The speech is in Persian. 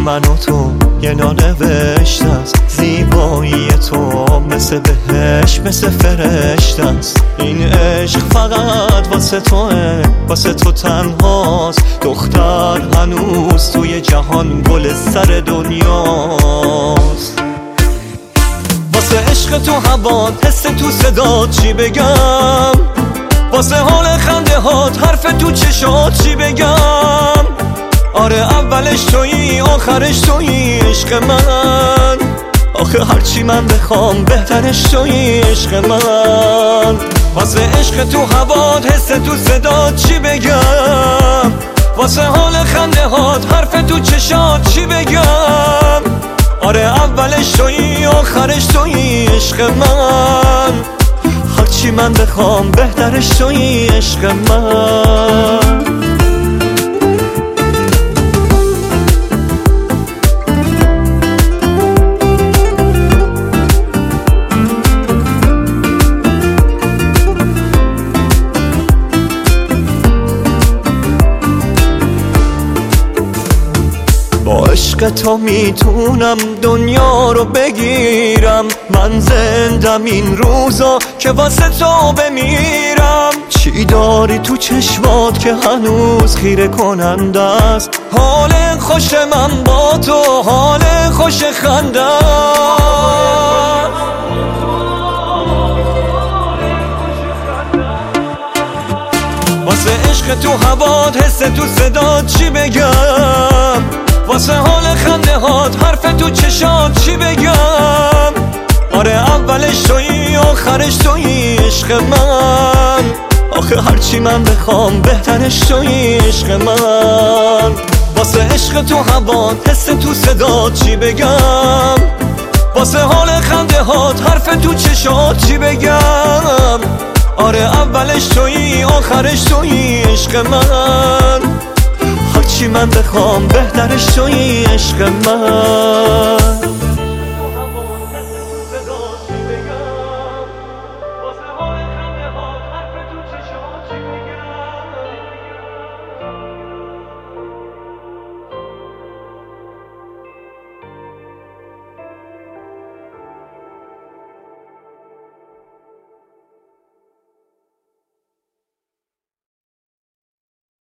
من و تو یه نانوشته است، زیبایی تو مثل بهشت مثل فرشته است. این عشق فقط واسه توه، واسه تو تنهاست. دختر هنوز توی جهان گل سر دنیاست. واسه عشق تو هوات، حس تو صدات چی بگم، واسه حال خنده هات، حرف تو چشات چی بگم. آره اولش تویی آخرش تویی عشق من، آخه هرچی من بخوام بهترش تویی عشق من. واسه عشق تو هوات، حس تو صدات چی بگم، واسه حال خنده هات، حرف تو چشات چی بگم. آره اولش تویی آخرش تویی عشق من، هرچی من بخوام بهترش تویی عشق من. با عشق تو میتونم دنیا رو بگیرم، من زندم این روزا که واسه تو بمیرم. چی داری تو چشمات که هنوز خیره کننده است، حال خوش من با تو حال خوش خنده است. واسه عشق تو هوات، حس تو صدات چی بگم، واسه حال خنده هات، حرف تو چشات چی بگم. آره اولش تویی آخرش تویی عشق من، آخه هرچی من بخوام بهترش تویی عشق من. واسه عشق تو هوات، حس تو صدات چی بگم، واسه حال خنده هات، حرف تو چشات چی بگم. آره اولش تویی آخرش تویی عشق من، هرچی من بخوام بهترش تویی عشق من.